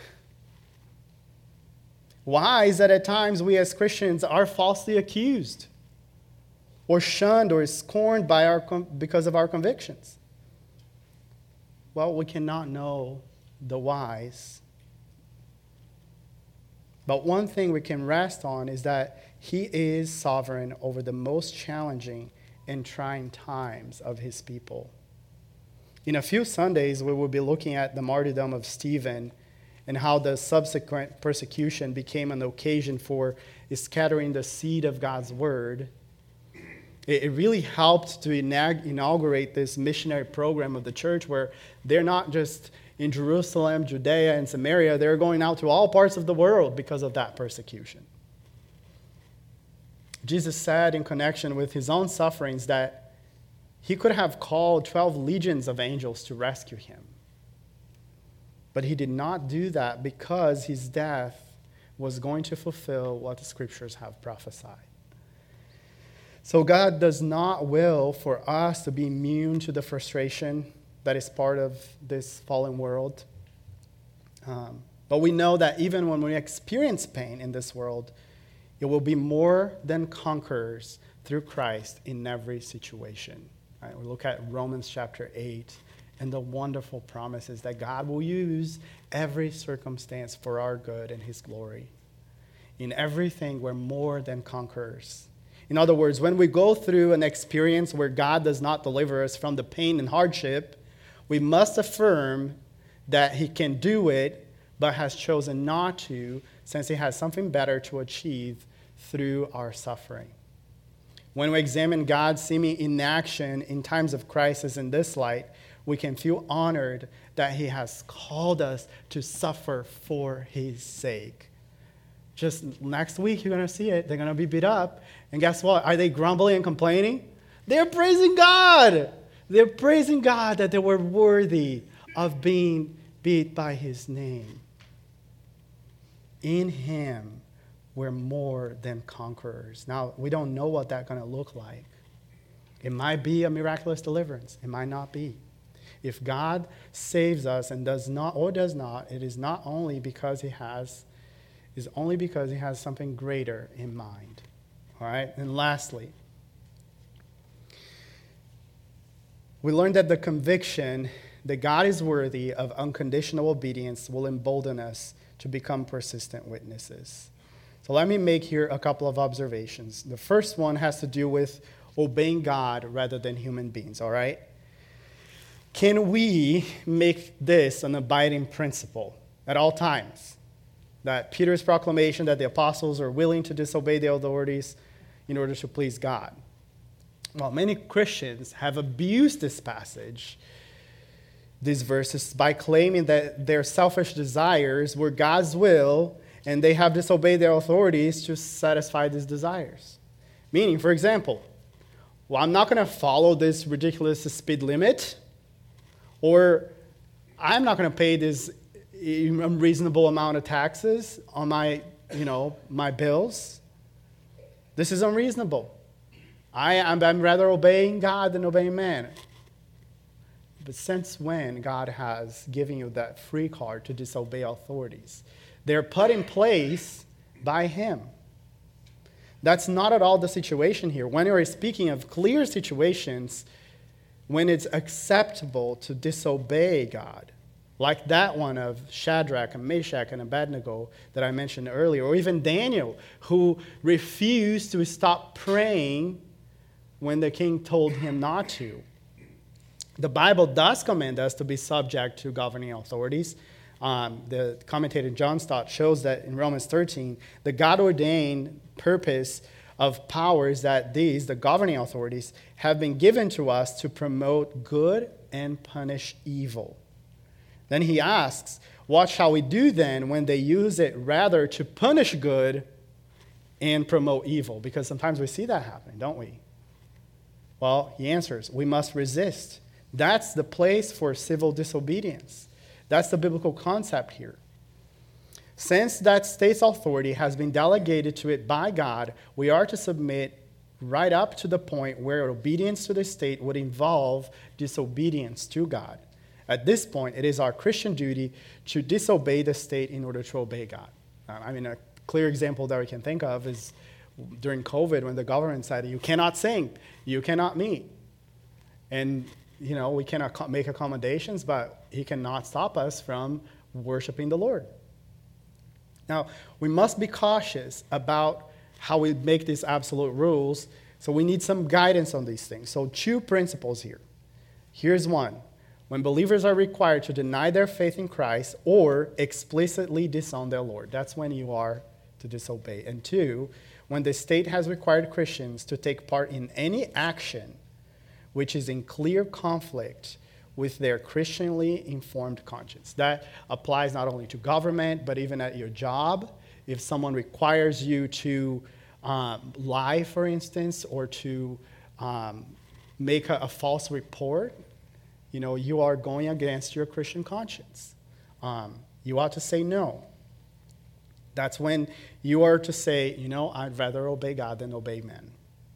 Why is that at times we as Christians are falsely accused or shunned or scorned by our because of our convictions? Well, we cannot know the whys. But one thing we can rest on is that he is sovereign over the most challenging and trying times of his people. In a few Sundays, we will be looking at the martyrdom of Stephen and how the subsequent persecution became an occasion for scattering the seed of God's word. It really helped to inaugurate this missionary program of the church, where they're not just in Jerusalem, Judea, and Samaria. They're going out to all parts of the world because of that persecution. Jesus said in connection with his own sufferings that he could have called twelve legions of angels to rescue him. But he did not do that because his death was going to fulfill what the scriptures have prophesied. So God does not will for us to be immune to the frustration that is part of this fallen world. Um, but we know that even when we experience pain in this world, it will be more than conquerors through Christ in every situation. Right? We look at Romans chapter eight and the wonderful promises that God will use every circumstance for our good and his glory. In everything, we're more than conquerors. In other words, when we go through an experience where God does not deliver us from the pain and hardship, we must affirm that he can do it, but has chosen not to, since he has something better to achieve through our suffering. When we examine God's seeming inaction in times of crisis in this light, we can feel honored that he has called us to suffer for his sake. Just next week, you're going to see it. They're going to be beat up. And guess what? Are they grumbling and complaining? They're praising God. They're praising God that they were worthy of being beat by his name. In him, we're more than conquerors. Now, we don't know what that's going to look like. It might be a miraculous deliverance. It might not be. If God saves us and does not, or does not, it is not only because he has, is only because he has something greater in mind. All right? And lastly, we learned that the conviction that God is worthy of unconditional obedience will embolden us to become persistent witnesses. So let me make here a couple of observations. The first one has to do with obeying God rather than human beings, all right? Can we make this an abiding principle at all times? That Peter's proclamation that the apostles are willing to disobey the authorities in order to please God. Well, many Christians have abused this passage, these verses, by claiming that their selfish desires were God's will and they have disobeyed their authorities to satisfy these desires. Meaning, for example, well, I'm not going to follow this ridiculous speed limit, or I'm not going to pay this unreasonable amount of taxes on my, you know, my bills. This is unreasonable. I, I'm, I'm rather obeying God than obeying man. But since when God has given you that free card to disobey authorities? They're put in place by Him. That's not at all the situation here. When we're speaking of clear situations, when it's acceptable to disobey God, like that one of Shadrach and Meshach and Abednego that I mentioned earlier, or even Daniel, who refused to stop praying when the king told him not to. The Bible does command us to be subject to governing authorities. Um, the commentator John Stott shows that in Romans thirteen, the God-ordained purpose of powers that these, the governing authorities, have been given to us to promote good and punish evil. Then he asks, what shall we do then when they use it rather to punish good and promote evil? Because sometimes we see that happening, don't we? Well, he answers, we must resist. That's the place for civil disobedience. That's the biblical concept here. Since that state's authority has been delegated to it by God, we are to submit right up to the point where obedience to the state would involve disobedience to God. At this point, it is our Christian duty to disobey the state in order to obey God. I mean, a clear example that we can think of is during COVID when the government said, you cannot sing, you cannot meet. And, you know, we cannot make accommodations, but he cannot stop us from worshiping the Lord. Now, we must be cautious about how we make these absolute rules, so we need some guidance on these things. So two principles here. Here's one. When believers are required to deny their faith in Christ or explicitly disown their Lord, that's when you are to disobey. And two, when the state has required Christians to take part in any action which is in clear conflict with their Christianly informed conscience. That applies not only to government, but even at your job. If someone requires you to um, lie, for instance, or to um, make a, a false report, you know, you are going against your Christian conscience. Um, you ought to say no. That's when you are to say, you know, I'd rather obey God than obey men.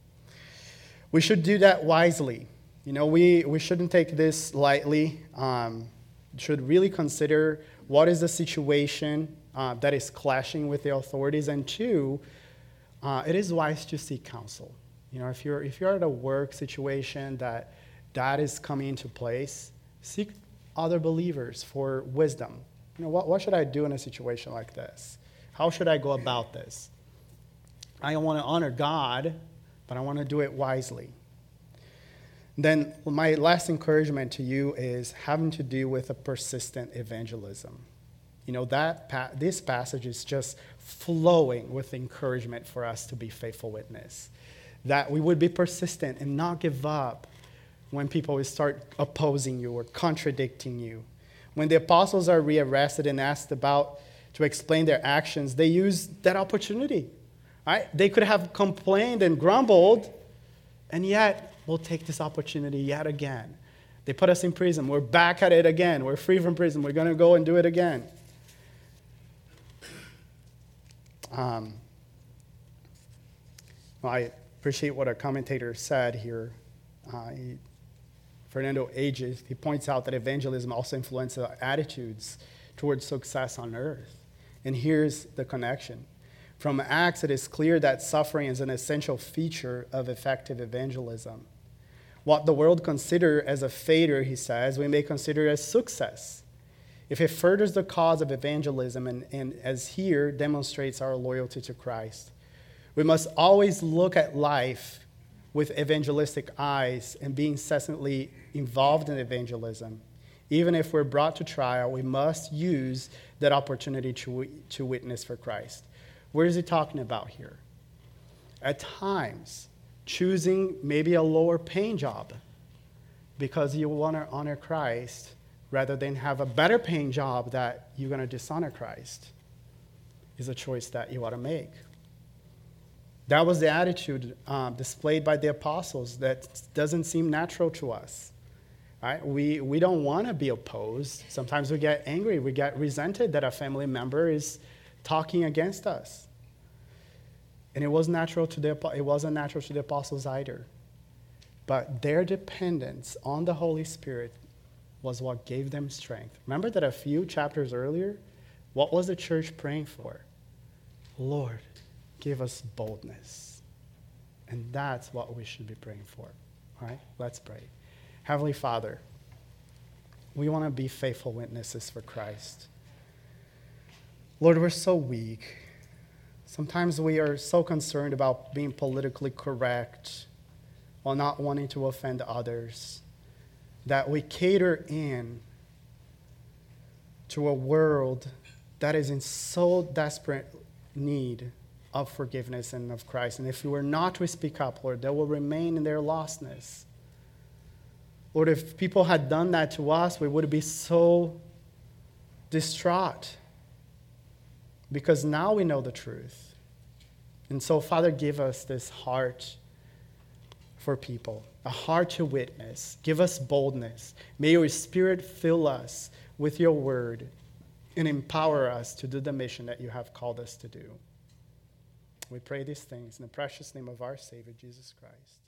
We should do that wisely. You know, we, we shouldn't take this lightly. Um, should really consider what is the situation uh, that is clashing with the authorities. And two, uh, it is wise to seek counsel. You know, if you're if you're at a work situation that that is coming into place, seek other believers for wisdom. You know, what, what should I do in a situation like this? How should I go about this? I want to honor God, but I want to do it wisely. Then my last encouragement to you is having to do with a persistent evangelism. You know, that pa- this passage is just flowing with encouragement for us to be faithful witness. That we would be persistent and not give up when people start opposing you or contradicting you. When the apostles are rearrested and asked about to explain their actions, they use that opportunity. Right? They could have complained and grumbled, and yet we'll take this opportunity yet again. They put us in prison. We're back at it again. We're free from prison. We're going to go and do it again. Um, well, I appreciate what a commentator said here. Uh, he, Fernando Ages, he points out that evangelism also influences our attitudes towards success on earth. And here's the connection. From Acts, it is clear that suffering is an essential feature of effective evangelism. What the world considers as a failure, he says, we may consider as success if it furthers the cause of evangelism and, and as here demonstrates our loyalty to Christ. We must always look at life with evangelistic eyes and be incessantly involved in evangelism. Even if we're brought to trial, we must use that opportunity to, to witness for Christ. What is he talking about here? At times, choosing maybe a lower paying job because you want to honor Christ rather than have a better paying job that you're going to dishonor Christ is a choice that you ought to make. That was the attitude um, displayed by the apostles that doesn't seem natural to us. Right? We, we don't want to be opposed. Sometimes we get angry. We get resented that a family member is talking against us. And it wasn't natural to the, it wasn't natural to the apostles either. But their dependence on the Holy Spirit was what gave them strength. Remember that a few chapters earlier, what was the church praying for? Lord, give us boldness. And that's what we should be praying for. All right, let's pray. Heavenly Father, we want to be faithful witnesses for Christ. Lord, we're so weak. Sometimes we are so concerned about being politically correct while not wanting to offend others that we cater in to a world that is in so desperate need of forgiveness and of Christ. And if we were not to speak up, Lord, they will remain in their lostness. Lord, if people had done that to us, we would be so distraught because now we know the truth. And so, Father, give us this heart for people, a heart to witness. Give us boldness. May your Spirit fill us with your word and empower us to do the mission that you have called us to do. We pray these things in the precious name of our Savior, Jesus Christ.